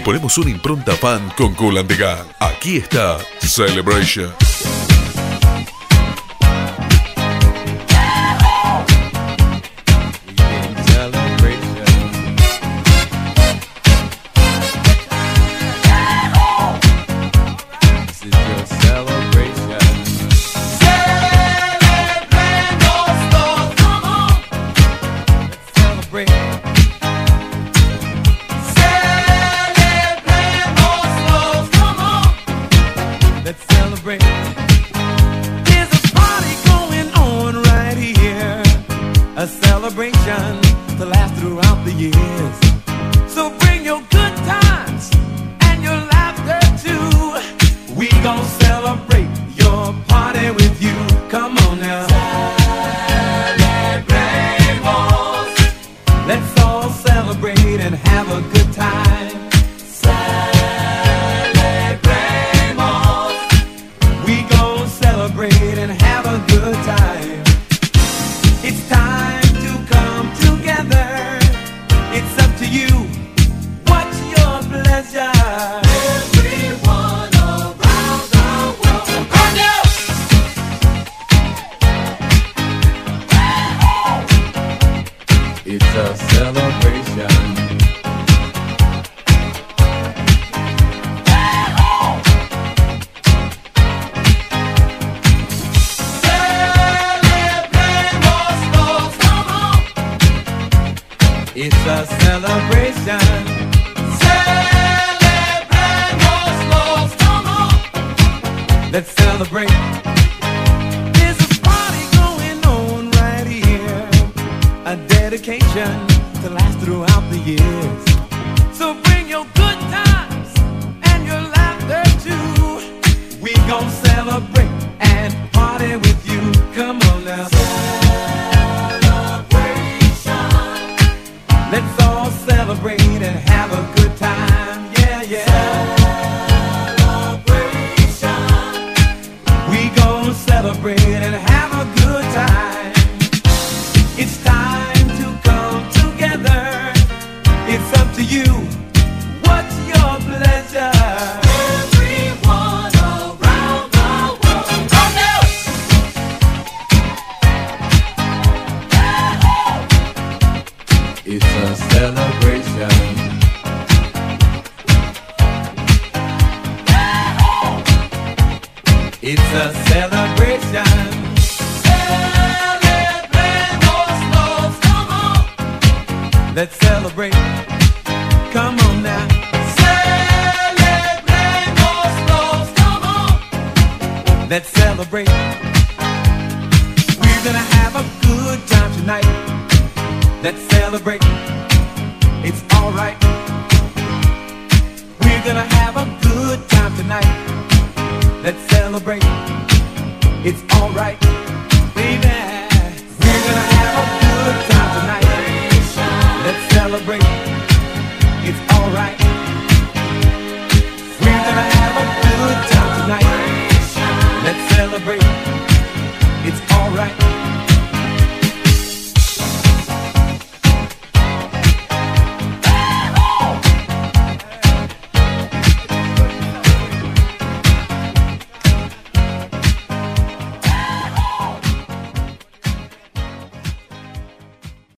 ponemos una impronta fan con Kool and the Gang. Aquí está Celebration. A celebration to last throughout the years. So bring your good times and your laughter too. We gon' celebrate your party with you. Come on now. Celebremos. Let's all celebrate and have a good time. Celebremos. We gon' celebrate and have a good time. It's time to come together. It's up to you. What's your pleasure? Everyone around the world. Come now! It's a celebration. It's a celebration. Celebremos los, come on. Let's celebrate. There's a party going on right here. A dedication to last throughout the years. So bring your good times and your laughter too. We gon' celebrate and party with you. Come on now. Let's all celebrate and have a good time, yeah, yeah. Celebration. We gon' celebrate and have a good time. It's time to come together. It's up to you. What's your pleasure? Everyone around the world. Come now! It's a celebration. It's a celebration. Celebremos los, come on. Let's celebrate. Come on now. Celebremos los, come on. Let's celebrate. We're gonna have a good time tonight. Let's celebrate. It's alright. We're gonna have a good time tonight. Let's celebrate. It's alright.